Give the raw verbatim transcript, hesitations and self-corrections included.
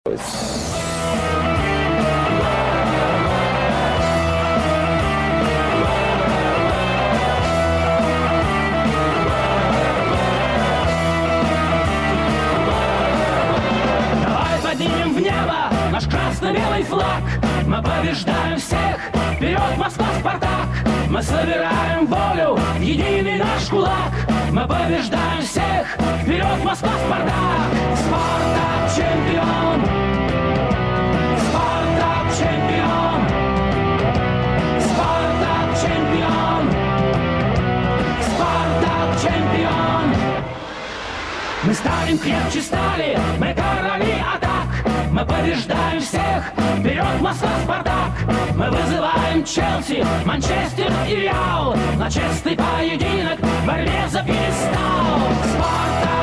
Давай поднимем в небо наш красно-белый флаг. Мы побеждаем всех, вперед, Москва, Спартак! Мы собираем волю в единый наш кулак. Мы побеждаем всех, вперед, Москва, Спартак! Спартак чемпион! Спартак чемпион! Спартак чемпион! Спартак чемпион! Мы станем крепче стали, мы короли атак. Мы побеждаем всех, вперед, Москва, Спартак! Мы вызываем Челси, Манчестер и Реал на честный поединок в борьбе за пьедестал. Спартак!